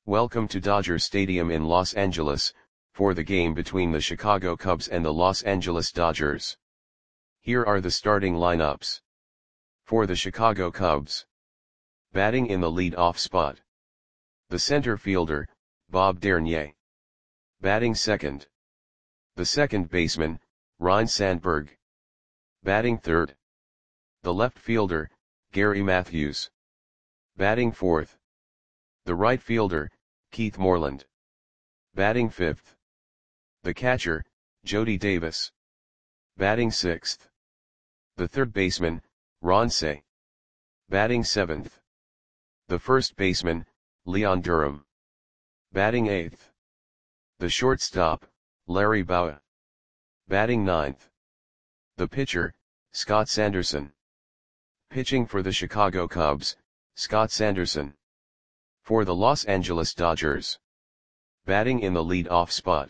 Welcome to Dodger Stadium in Los Angeles, for the game between the Chicago Cubs and the Los Angeles Dodgers. Here are the starting lineups. For the Chicago Cubs. Batting in the lead-off spot. The center fielder, Bob Dernier. Batting second. The second baseman, Ryne Sandberg. Batting third. The left fielder, Gary Matthews. Batting fourth. The right fielder, Keith Moreland. Batting fifth. The catcher, Jody Davis. Batting sixth. The third baseman, Ron Cey. Batting seventh. The first baseman, Leon Durham. Batting eighth. The shortstop, Larry Bowa. Batting ninth. The pitcher, Scott Sanderson. Pitching for the Chicago Cubs, Scott Sanderson. For the Los Angeles Dodgers. Batting in the lead-off spot.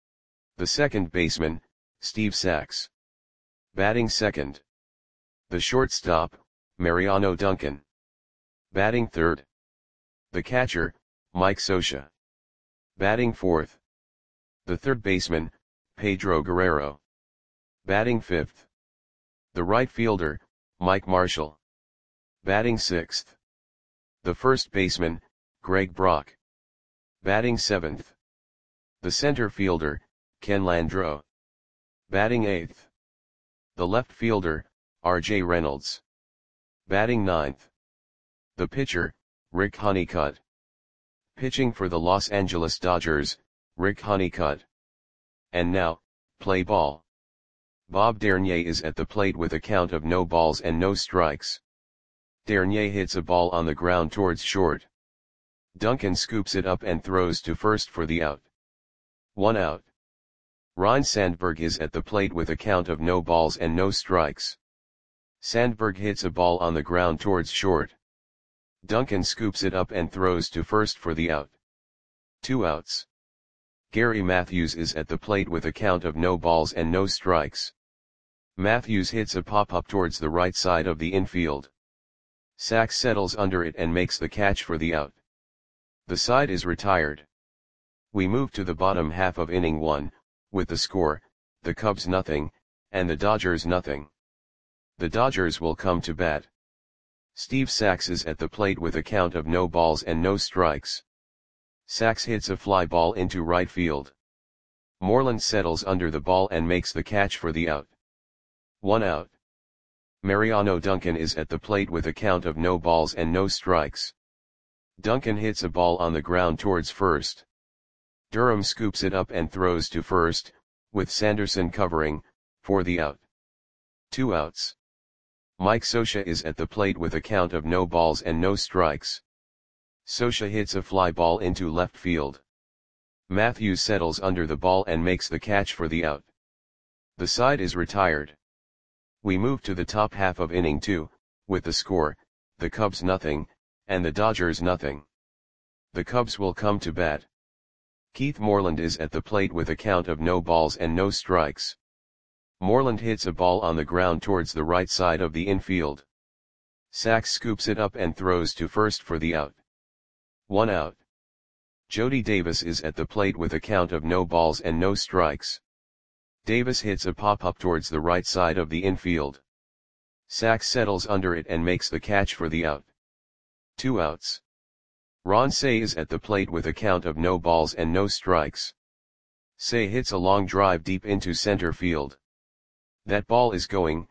The second baseman, Steve Sax. Batting second. The shortstop, Mariano Duncan. Batting third. The catcher, Mike Scioscia. Batting fourth. The third baseman, Pedro Guerrero. Batting fifth. The right fielder, Mike Marshall. Batting sixth. The first baseman, Greg Brock. Batting seventh. The center fielder, Ken Landreaux. Batting eighth. The left fielder, R.J. Reynolds. Batting ninth. The pitcher, Rick Honeycutt. Pitching for the Los Angeles Dodgers, Rick Honeycutt. And now, play ball. Bob Dernier is at the plate with a count of no balls and no strikes. Dernier hits a ball on the ground towards short. Duncan scoops it up and throws to first for the out. 1 out. Ryne Sandberg is at the plate with a count of no balls and no strikes. Sandberg hits a ball on the ground towards short. Duncan scoops it up and throws to first for the out. 2 outs. Gary Matthews is at the plate with a count of no balls and no strikes. Matthews hits a pop-up towards the right side of the infield. Sax settles under it and makes the catch for the out. The side is retired. We move to the bottom half of inning 1, with the score, the Cubs nothing, and the Dodgers nothing. The Dodgers will come to bat. Steve Sax is at the plate with a count of no balls and no strikes. Sax hits a fly ball into right field. Moreland settles under the ball and makes the catch for the out. 1 out. Mariano Duncan is at the plate with a count of no balls and no strikes. Duncan hits a ball on the ground towards first. Durham scoops it up and throws to first, with Sanderson covering, for the out. 2 outs. Mike Scioscia is at the plate with a count of no balls and no strikes. Scioscia hits a fly ball into left field. Matthews settles under the ball and makes the catch for the out. The side is retired. We move to the top half of inning 2, with the score, the Cubs nothing, and the Dodgers nothing. The Cubs will come to bat. Keith Moreland is at the plate with a count of no balls and no strikes. Moreland hits a ball on the ground towards the right side of the infield. Sax scoops it up and throws to first for the out. 1 out. Jody Davis is at the plate with a count of no balls and no strikes. Davis hits a pop-up towards the right side of the infield. Sax settles under it and makes the catch for the out. 2 outs. Ron Cey is at the plate with a count of no balls and no strikes. Cey hits a long drive deep into center field. That ball is gone.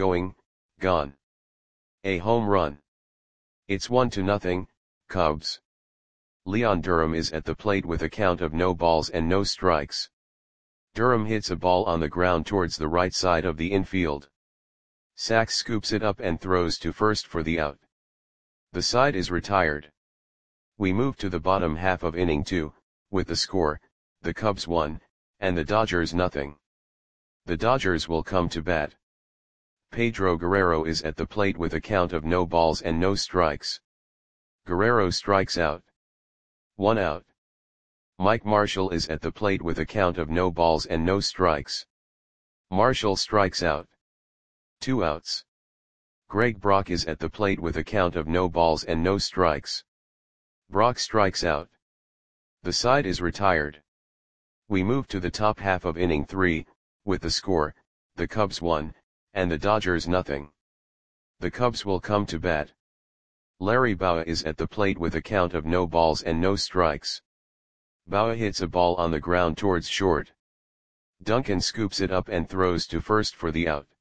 A home run. It's 1-0, Cubs. Leon Durham is at the plate with a count of no balls and no strikes. Durham hits a ball on the ground towards the right side of the infield. Sax scoops it up and throws to first for the out. The side is retired. We move to the bottom half of inning 2, with the score, the Cubs 1, and the Dodgers nothing. The Dodgers will come to bat. Pedro Guerrero is at the plate with a count of no balls and no strikes. Guerrero strikes out. 1 out. Mike Marshall is at the plate with a count of no balls and no strikes. Marshall strikes out. 2 outs. Greg Brock is at the plate with a count of no balls and no strikes. Brock strikes out. The side is retired. We move to the top half of inning 3, with the score, the Cubs 1, and the Dodgers nothing. The Cubs will come to bat. Larry Bowa is at the plate with a count of no balls and no strikes. Bowa hits a ball on the ground towards short. Duncan scoops it up and throws to first for the out.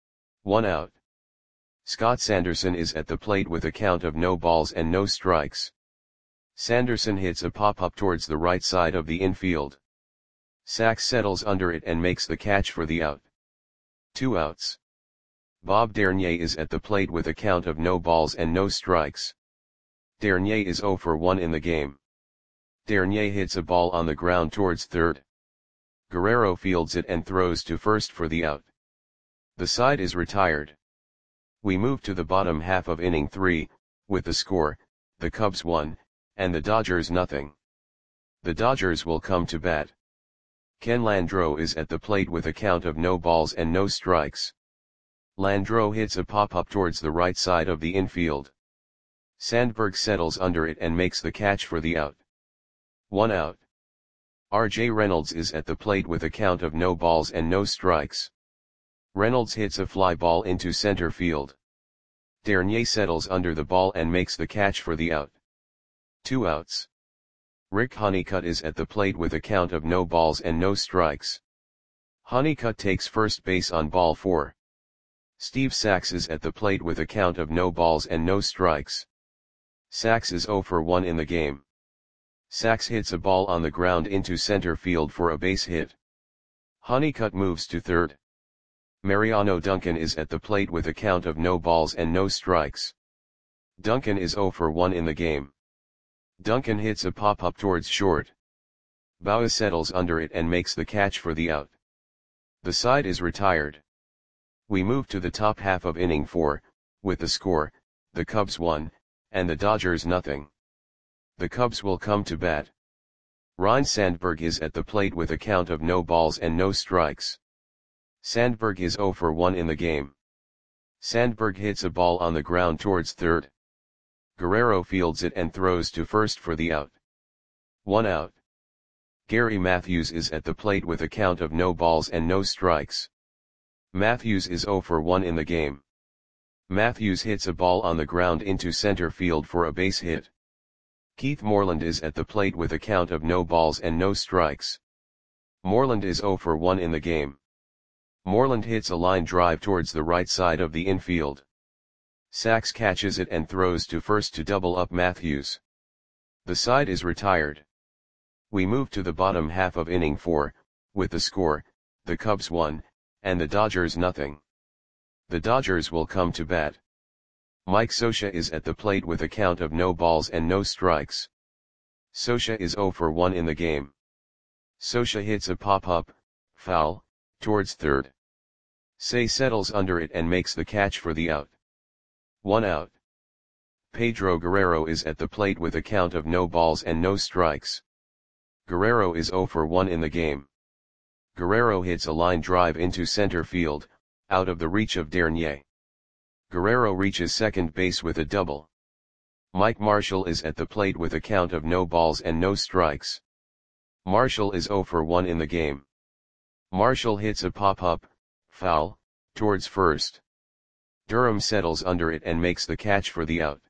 1 out. Scott Sanderson is at the plate with a count of no balls and no strikes. Sanderson hits a pop-up towards the right side of the infield. Sachs settles under it and makes the catch for the out. 2 outs. Bob Dernier is at the plate with a count of no balls and no strikes. Dernier is 0 for 1 in the game. Dernier hits a ball on the ground towards third. Guerrero fields it and throws to first for the out. The side is retired. We move to the bottom half of inning 3, with the score, the Cubs 1, and the Dodgers nothing. The Dodgers will come to bat. Ken Landreau is at the plate with a count of no balls and no strikes. Landreau hits a pop-up towards the right side of the infield. Sandberg settles under it and makes the catch for the out. 1 out. R.J. Reynolds is at the plate with a count of no balls and no strikes. Reynolds hits a fly ball into center field. Dernier settles under the ball and makes the catch for the out. 2 outs. Rick Honeycutt is at the plate with a count of no balls and no strikes. Honeycutt takes first base on ball 4. Steve Sachs is at the plate with a count of no balls and no strikes. Sachs is 0 for 1 in the game. Sachs hits a ball on the ground into center field for a base hit. Honeycutt moves to third. Mariano Duncan is at the plate with a count of no balls and no strikes. Duncan is 0 for 1 in the game. Duncan hits a pop-up towards short. Bowa settles under it and makes the catch for the out. The side is retired. We move to the top half of inning 4, with the score, the Cubs 1, and the Dodgers nothing. The Cubs will come to bat. Ryne Sandberg is at the plate with a count of no balls and no strikes. Sandberg is 0 for 1 in the game. Sandberg hits a ball on the ground towards third. Guerrero fields it and throws to first for the out. 1 out. Gary Matthews is at the plate with a count of no balls and no strikes. Matthews is 0 for 1 in the game. Matthews hits a ball on the ground into center field for a base hit. Keith Moreland is at the plate with a count of no balls and no strikes. Moreland is 0 for 1 in the game. Moreland hits a line drive towards the right side of the infield. Sachs catches it and throws to first to double up Matthews. The side is retired. We move to the bottom half of inning 4, with the score, the Cubs 1, and the Dodgers nothing. The Dodgers will come to bat. Mike Scioscia is at the plate with a count of no balls and no strikes. Scioscia is 0 for 1 in the game. Scioscia hits a pop-up, foul, towards third. Cey settles under it and makes the catch for the out. 1 out. Pedro Guerrero is at the plate with a count of no balls and no strikes. Guerrero is 0 for 1 in the game. Guerrero hits a line drive into center field, out of the reach of Dernier. Guerrero reaches second base with a double. Mike Marshall is at the plate with a count of no balls and no strikes. Marshall is 0 for 1 in the game. Marshall hits a pop-up, foul, towards first. Durham settles under it and makes the catch for the out.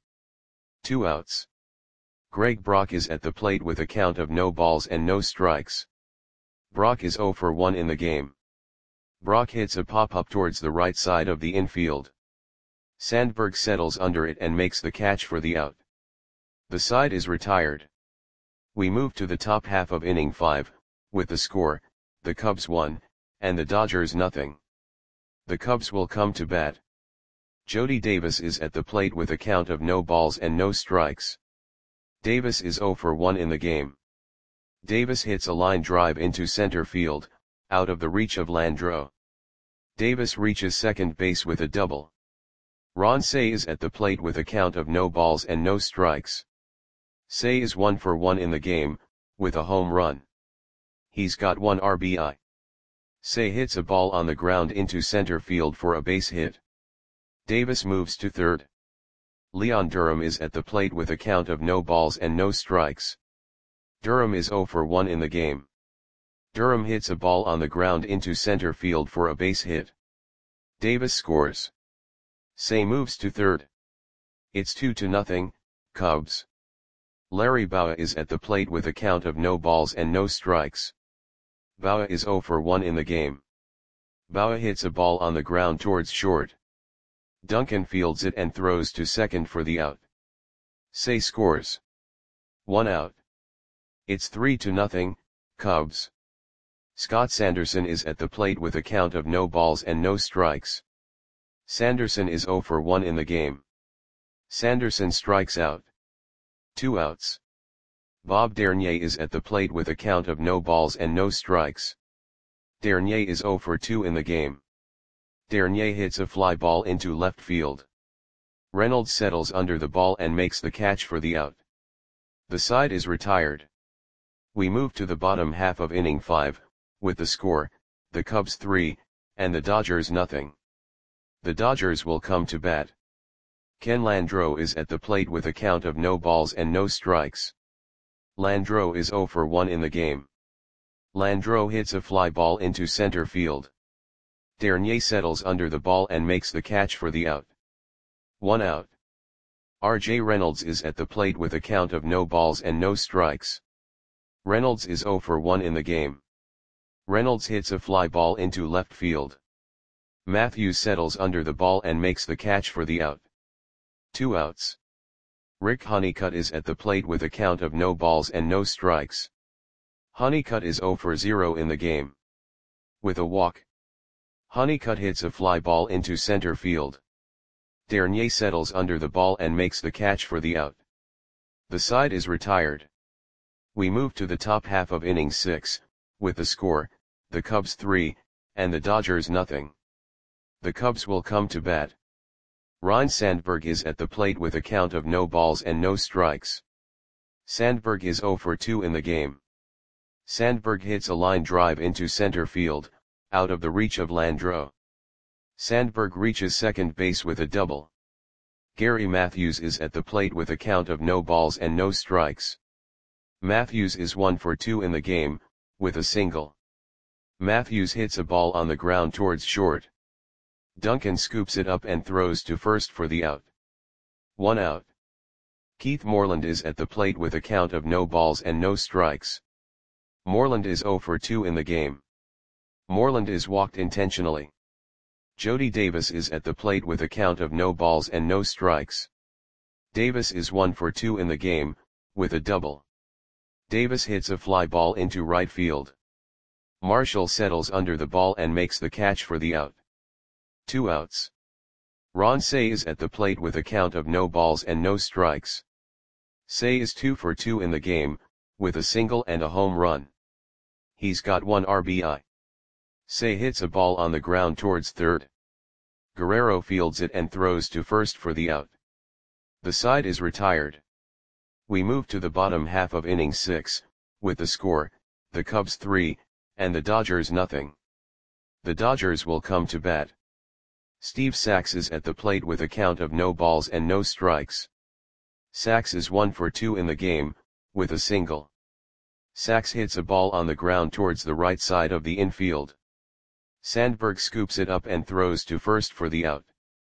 2 outs. Greg Brock is at the plate with a count of no balls and no strikes. Brock is 0 for 1 in the game. Brock hits a pop-up towards the right side of the infield. Sandberg settles under it and makes the catch for the out. The side is retired. We move to the top half of inning 5, with the score, the Cubs 1, and the Dodgers nothing. The Cubs will come to bat. Jody Davis is at the plate with a count of no balls and no strikes. Davis is 0 for 1 in the game. Davis hits a line drive into center field, out of the reach of Landreau. Davis reaches second base with a double. Ron Cey is at the plate with a count of no balls and no strikes. Cey is 1 for 1 in the game, with a home run. He's got 1 RBI. Cey hits a ball on the ground into center field for a base hit. Davis moves to third. Leon Durham is at the plate with a count of no balls and no strikes. Durham is 0 for 1 in the game. Durham hits a ball on the ground into center field for a base hit. Davis scores. Say moves to third. It's 2-0, Cubs. Larry Bowa is at the plate with a count of no balls and no strikes. Bowa is 0 for 1 in the game. Bowa hits a ball on the ground towards short. Duncan fields it and throws to second for the out. Say scores. 1 out. It's 3-0, Cubs. Scott Sanderson is at the plate with a count of no balls and no strikes. Sanderson is 0 for 1 in the game. Sanderson strikes out. 2 outs. Bob Dernier is at the plate with a count of no balls and no strikes. Dernier is 0 for 2 in the game. Dernier hits a fly ball into left field. Reynolds settles under the ball and makes the catch for the out. The side is retired. We move to the bottom half of inning 5, with the score, the Cubs 3, and the Dodgers nothing. The Dodgers will come to bat. Ken Landreau is at the plate with a count of no balls and no strikes. Landreau is 0 for 1 in the game. Landreau hits a fly ball into center field. Dernier settles under the ball and makes the catch for the out. 1 out. R.J. Reynolds is at the plate with a count of no balls and no strikes. Reynolds is 0 for 1 in the game. Reynolds hits a fly ball into left field. Matthews settles under the ball and makes the catch for the out. 2 outs. Rick Honeycutt is at the plate with a count of no balls and no strikes. Honeycutt is 0 for 0 in the game. With a walk. Honeycutt hits a fly ball into center field. Dernier settles under the ball and makes the catch for the out. The side is retired. We move to the top half of inning 6, with the score, the Cubs 3, and the Dodgers nothing. The Cubs will come to bat. Ryne Sandberg is at the plate with a count of no balls and no strikes. Sandberg is 0 for 2 in the game. Sandberg hits a line drive into center field, out of the reach of Landreau. Sandberg reaches second base with a double. Gary Matthews is at the plate with a count of no balls and no strikes. Matthews is 1 for 2 in the game, with a single. Matthews hits a ball on the ground towards short. Duncan scoops it up and throws to first for the out. 1 out. Keith Moreland is at the plate with a count of no balls and no strikes. Moreland is 0 for 2 in the game. Moreland is walked intentionally. Jody Davis is at the plate with a count of no balls and no strikes. Davis is 1 for 2 in the game, with a double. Davis hits a fly ball into right field. Marshall settles under the ball and makes the catch for the out. 2 outs. Ron Cey is at the plate with a count of no balls and no strikes. Cey is 2 for 2 in the game, with a single and a home run. He's got 1 RBI. Cey hits a ball on the ground towards third. Guerrero fields it and throws to first for the out. The side is retired. We move to the bottom half of inning 6, with the score, the Cubs 3, and the Dodgers nothing. The Dodgers will come to bat. Steve Sax is at the plate with a count of no balls and no strikes. Sax is 1 for 2 in the game, with a single. Sax hits a ball on the ground towards the right side of the infield. Sandberg scoops it up and throws to first for the out.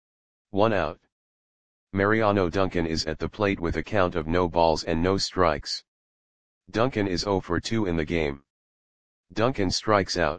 1 out. Mariano Duncan is at the plate with a count of no balls and no strikes. Duncan is 0 for 2 in the game. Duncan strikes out.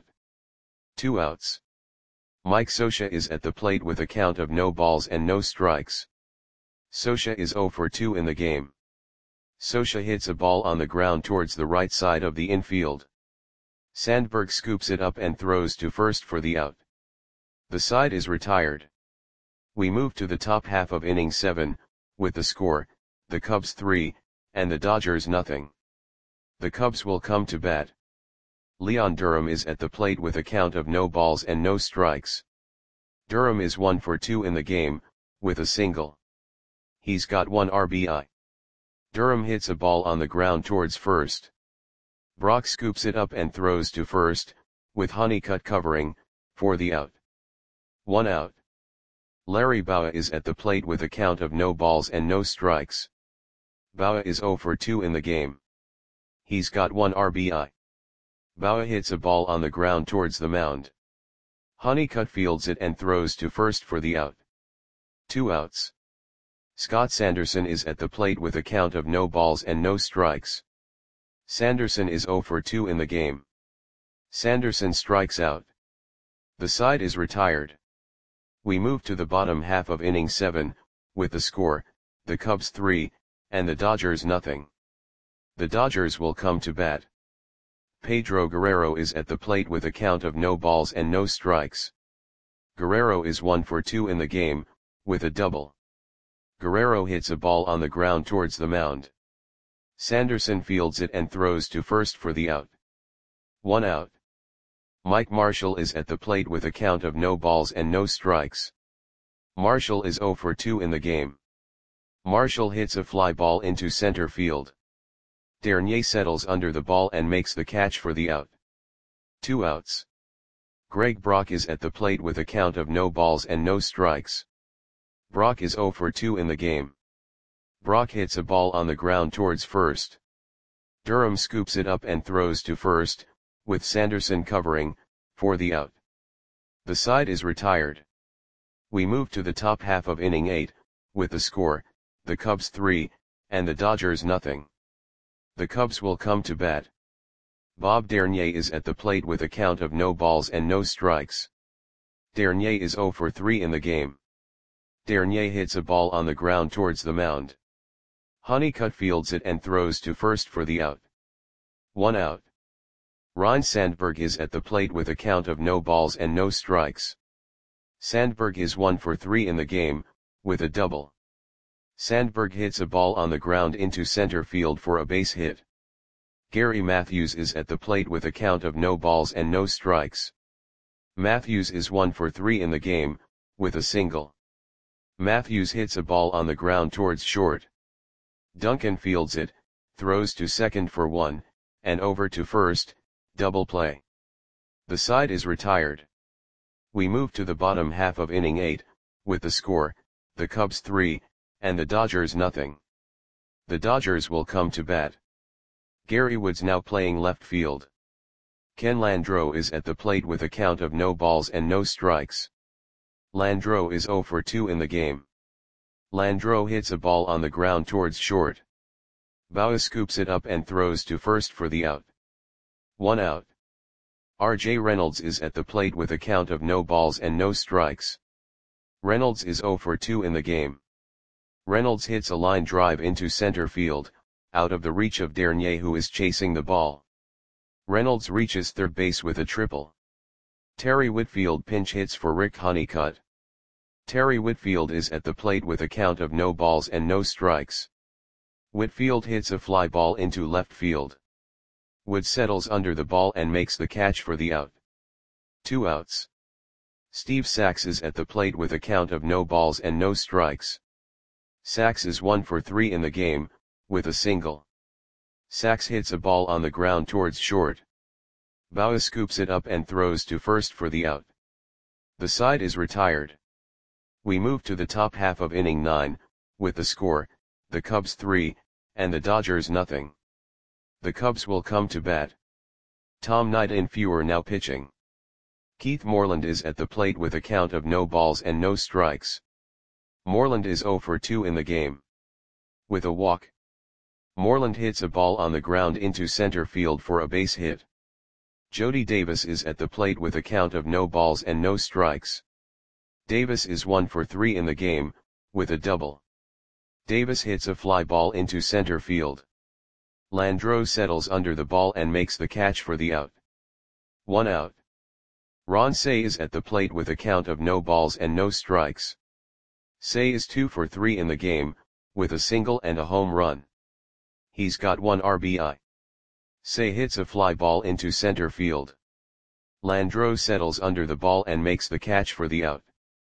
2 outs. Mike Scioscia is at the plate with a count of no balls and no strikes. Scioscia is 0 for 2 in the game. Scioscia hits a ball on the ground towards the right side of the infield. Sandberg scoops it up and throws to first for the out. The side is retired. We move to the top half of inning 7, with the score, the Cubs 3, and the Dodgers nothing. The Cubs will come to bat. Leon Durham is at the plate with a count of no balls and no strikes. Durham is 1 for 2 in the game, with a single. He's got 1 RBI. Durham hits a ball on the ground towards first. Brock scoops it up and throws to first, with Honeycutt covering, for the out. 1 out. Larry Bowa is at the plate with a count of no balls and no strikes. Bowa is 0 for 2 in the game. He's got 1 RBI. Bauer hits a ball on the ground towards the mound. Honeycutt fields it and throws to first for the out. 2 outs. Scott Sanderson is at the plate with a count of no balls and no strikes. Sanderson is 0 for 2 in the game. Sanderson strikes out. The side is retired. We move to the bottom half of inning 7, with the score, the Cubs 3, and the Dodgers nothing. The Dodgers will come to bat. Pedro Guerrero is at the plate with a count of no balls and no strikes. Guerrero is 1 for 2 in the game, with a double. Guerrero hits a ball on the ground towards the mound. Sanderson fields it and throws to first for the out. 1 out. Mike Marshall is at the plate with a count of no balls and no strikes. Marshall is 0 for 2 in the game. Marshall hits a fly ball into center field. Dernier settles under the ball and makes the catch for the out. 2 outs. Greg Brock is at the plate with a count of no balls and no strikes. Brock is 0 for 2 in the game. Brock hits a ball on the ground towards first. Durham scoops it up and throws to first, with Sanderson covering, for the out. The side is retired. We move to the top half of inning 8, with the score, the Cubs 3, and the Dodgers nothing. The Cubs will come to bat. Bob Dernier is at the plate with a count of no balls and no strikes. Dernier is 0 for 3 in the game. Dernier hits a ball on the ground towards the mound. Honeycutt fields it and throws to first for the out. 1 out. Ryne Sandberg is at the plate with a count of no balls and no strikes. Sandberg is 1 for 3 in the game, with a double. Sandberg hits a ball on the ground into center field for a base hit. Gary Matthews is at the plate with a count of no balls and no strikes. Matthews is 1 for 3 in the game, with a single. Matthews hits a ball on the ground towards short. Duncan fields it, throws to second for 1, and over to first, double play. The side is retired. We move to the bottom half of inning 8, with the score, the Cubs 3, and the Dodgers nothing. The Dodgers will come to bat. Gary Woods now playing left field. Ken Landreau is at the plate with a count of no balls and no strikes. Landreau is 0 for 2 in the game. Landreau hits a ball on the ground towards short. Bauer scoops it up and throws to first for the out. 1 out. R.J. Reynolds is at the plate with a count of no balls and no strikes. Reynolds is 0 for 2 in the game. Reynolds hits a line drive into center field, out of the reach of Dernier who is chasing the ball. Reynolds reaches third base with a triple. Terry Whitfield pinch hits for Rick Honeycutt. Terry Whitfield is at the plate with a count of no balls and no strikes. Whitfield hits a fly ball into left field. Wood settles under the ball and makes the catch for the out. 2 outs. Steve Sax is at the plate with a count of no balls and no strikes. Sax is 1 for 3 in the game, with a single. Sax hits a ball on the ground towards short. Bauer scoops it up and throws to first for the out. The side is retired. We move to the top half of inning 9, with the score, the Cubs 3, and the Dodgers nothing. The Cubs will come to bat. Tom Knight-Infewer now pitching. Keith Moreland is at the plate with a count of no balls and no strikes. Moreland is 0 for 2 in the game. With a walk. Moreland hits a ball on the ground into center field for a base hit. Jody Davis is at the plate with a count of no balls and no strikes. Davis is 1 for 3 in the game, with a double. Davis hits a fly ball into center field. Landreau settles under the ball and makes the catch for the out. 1 out. Ron Cey is at the plate with a count of no balls and no strikes. Cey is 2 for 3 in the game, with a single and a home run. He's got 1 RBI. Cey hits a fly ball into center field. Landreau settles under the ball and makes the catch for the out.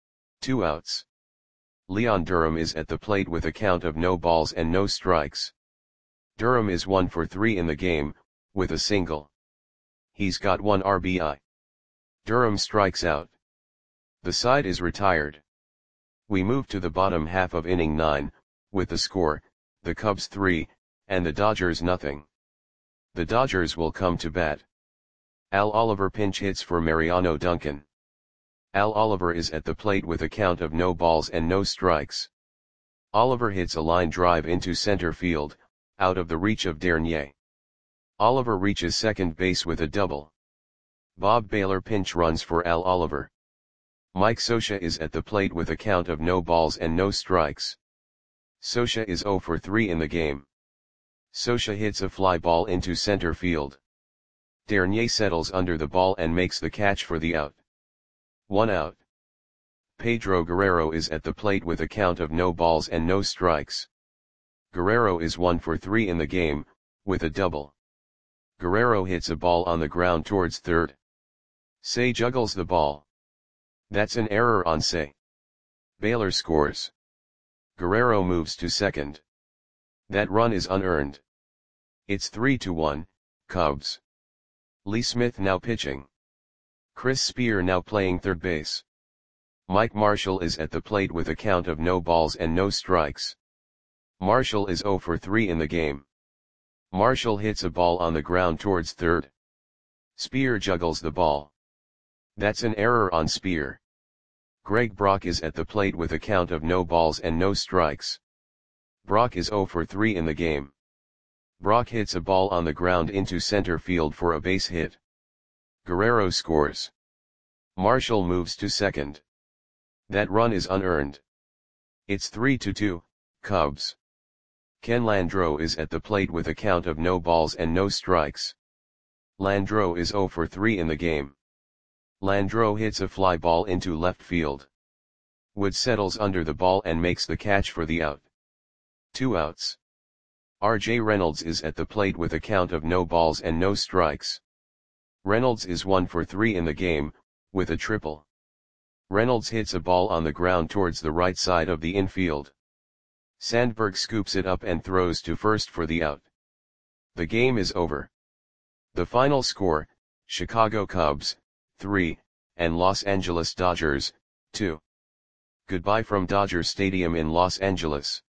2 outs. Leon Durham is at the plate with a count of no balls and no strikes. Durham is 1 for 3 in the game, with a single. He's got 1 RBI. Durham strikes out. The side is retired. We move to the bottom half of inning 9, with the score, the Cubs 3, and the Dodgers nothing. The Dodgers will come to bat. Al Oliver pinch hits for Mariano Duncan. Al Oliver is at the plate with a count of no balls and no strikes. Oliver hits a line drive into center field, out of the reach of Dernier. Oliver reaches second base with a double. Bob Baylor pinch runs for Al Oliver. Mike Scioscia is at the plate with a count of no balls and no strikes. Scioscia is 0 for 3 in the game. Scioscia hits a fly ball into center field. Dernier settles under the ball and makes the catch for the out. 1 out. Pedro Guerrero is at the plate with a count of no balls and no strikes. Guerrero is 1 for 3 in the game, with a double. Guerrero hits a ball on the ground towards third. Say juggles the ball. That's an error on Say. Baylor scores. Guerrero moves to second. That run is unearned. It's 3-1, Cubs. Lee Smith now pitching. Chris Spear now playing third base. Mike Marshall is at the plate with a count of no balls and no strikes. Marshall is 0 for 3 in the game. Marshall hits a ball on the ground towards third. Spear juggles the ball. That's an error on Spear. Greg Brock is at the plate with a count of no balls and no strikes. Brock is 0 for 3 in the game. Brock hits a ball on the ground into center field for a base hit. Guerrero scores. Marshall moves to second. That run is unearned. It's 3-2, Cubs. Ken Landreau is at the plate with a count of no balls and no strikes. Landreau is 0 for 3 in the game. Landreau hits a fly ball into left field. Wood settles under the ball and makes the catch for the out. 2 outs. R.J. Reynolds is at the plate with a count of no balls and no strikes. Reynolds is 1 for 3 in the game, with a triple. Reynolds hits a ball on the ground towards the right side of the infield. Sandberg scoops it up and throws to first for the out. The game is over. The final score, Chicago Cubs, 3, and Los Angeles Dodgers, 2. Goodbye from Dodger Stadium in Los Angeles.